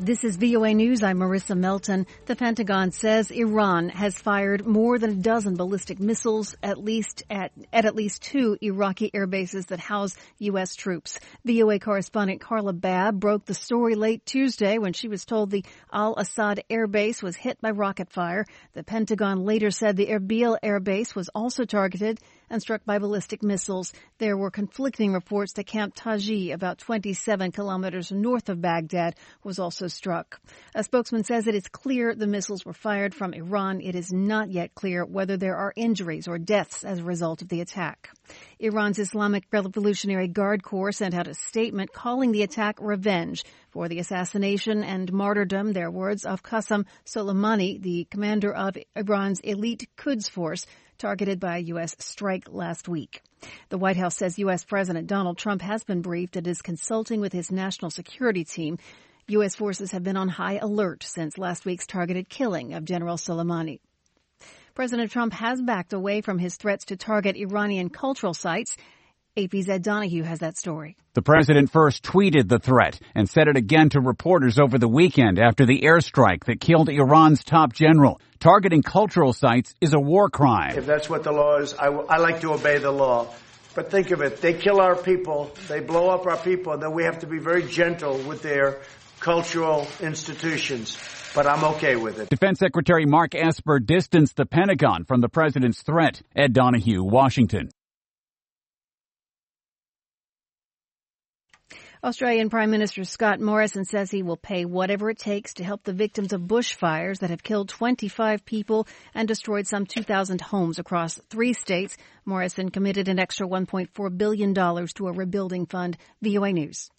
This is VOA News. I'm Marissa Melton. The Pentagon says Iran has fired more than a dozen ballistic missiles at least two Iraqi air bases that house U.S. troops. VOA correspondent Carla Babb broke the story late Tuesday when she was told the Al-Assad air base was hit by rocket fire. The Pentagon later said the Erbil air base was also targeted and struck by ballistic missiles. There were conflicting reports that Camp Taji, about 27 kilometers north of Baghdad, was also struck. A spokesman says it is clear the missiles were fired from Iran. It is not yet clear whether there are injuries or deaths as a result of the attack. Iran's Islamic Revolutionary Guard Corps sent out a statement calling the attack revenge for the assassination and martyrdom, their words, of Qasem Soleimani, the commander of Iran's elite Quds force, targeted by a U.S. strike last week. The White House says U.S. President Donald Trump has been briefed and is consulting with his national security team. U.S. forces have been on high alert since last week's targeted killing of General Soleimani. President Trump has backed away from his threats to target Iranian cultural sites. AP's Ed Donahue has that story. The president first tweeted the threat and said it again to reporters over the weekend after the airstrike that killed Iran's top general. Targeting cultural sites is a war crime. If that's what the law is, I like to obey the law. But think of it. They kill our people. They blow up our people. And then we have to be very gentle with their cultural institutions. But I'm okay with it. Defense Secretary Mark Esper distanced the Pentagon from the president's threat. Ed Donahue, Washington. Australian Prime Minister Scott Morrison says he will pay whatever it takes to help the victims of bushfires that have killed 25 people and destroyed some 2,000 homes across 3 states. Morrison committed an extra $1.4 billion to a rebuilding fund. VOA News.